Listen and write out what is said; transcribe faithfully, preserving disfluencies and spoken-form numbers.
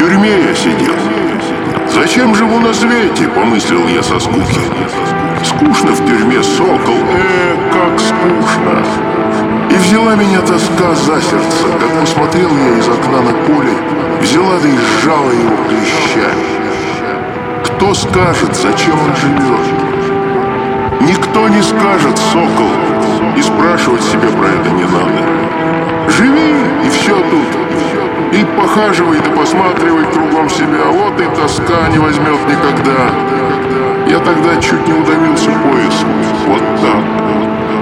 тюрьме я сидел. Зачем живу на свете, помыслил я со скуки. Скучно в тюрьме, сокол, э, как скучно. И взяла меня тоска за сердце, как посмотрел я из окна на поле, взяла да и сжала его клещами. Кто скажет, зачем он живет? Никто не скажет, сокол, и спрашивать себе про это не надо. Живи, и все тут. И похаживай, да посматривай кругом себя, вот и тоска не возьмет никогда. Я тогда чуть не удавился поясом. Вот так.